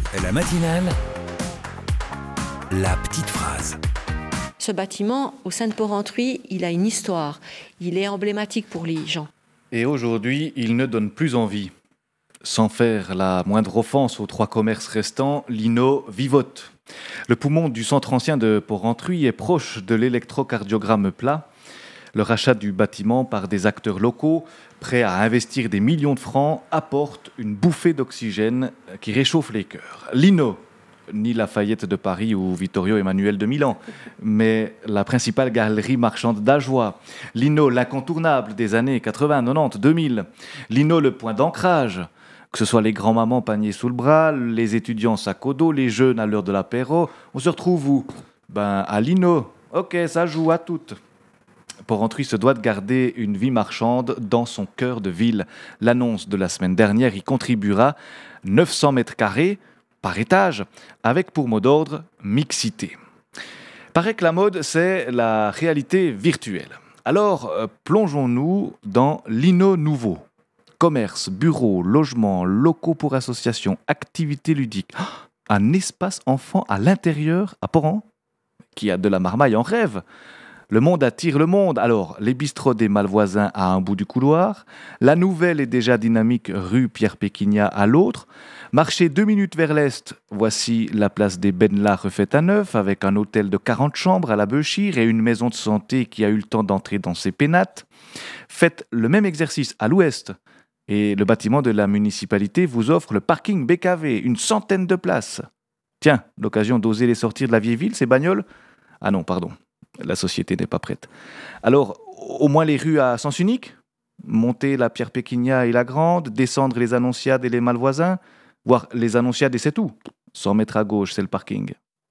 La matinale, la petite phrase. Ce bâtiment, au sein de Porrentruy, il a une histoire. Il est emblématique pour les gens. Et aujourd'hui, il ne donne plus envie. Sans faire la moindre offense aux 3 commerces restants, l'INO vivote. Le poumon du centre ancien de Porrentruy est proche de l'électrocardiogramme plat. Le rachat du bâtiment par des acteurs locaux, prêts à investir des millions de francs, apporte une bouffée d'oxygène qui réchauffe les cœurs. L'INO, ni Lafayette de Paris ou Vittorio Emanuele de Milan, mais la principale galerie marchande d'Ajoie. L'INO, l'incontournable des années 80, 90, 2000. L'INO, le point d'ancrage. Que ce soit les grands-mamans paniers sous le bras, les étudiants sac au dos, les jeunes à l'heure de l'apéro, on se retrouve où ? À l'INO. Ok, ça joue à toutes. Porrentruy se doit de garder une vie marchande dans son cœur de ville. L'annonce de la semaine dernière y contribuera. 900 mètres carrés par étage, avec pour mot d'ordre mixité. Paraît que la mode, c'est la réalité virtuelle. Alors, plongeons-nous dans l'INO nouveau. Commerce, bureaux, logements, locaux pour associations, activités ludiques. Un espace enfant à l'intérieur à Porrent, qui a de la marmaille en rêve. Le monde attire le monde. Alors, les bistrots des Malvoisins à un bout du couloir, la nouvelle et déjà dynamique rue Pierre-Péquignat à l'autre, marcher 2 minutes vers l'est, voici la place des Benlas refaite à neuf, avec un hôtel de 40 chambres à la Beuchire et une maison de santé qui a eu le temps d'entrer dans ses pénates. Faites le même exercice à l'ouest, et le bâtiment de la municipalité vous offre le parking BKV, une centaine de places. Tiens, l'occasion d'oser les sortir de la vieille ville, ces bagnoles ? Ah non, pardon. La société n'est pas prête. Alors, au moins les rues à sens unique ? Monter la Pierre-Péquignat et la Grande, descendre les Annonciades et les Malvoisins, voire les Annonciades et c'est tout. 100 mètres à gauche, c'est le parking.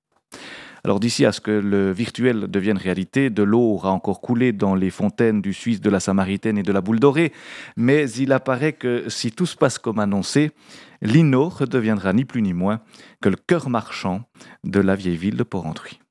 Alors d'ici à ce que le virtuel devienne réalité, de l'eau aura encore coulé dans les fontaines du Suisse, de la Samaritaine et de la Boule Dorée, mais il apparaît que si tout se passe comme annoncé, l'INO redeviendra ni plus ni moins que le cœur marchand de la vieille ville de Porrentruy.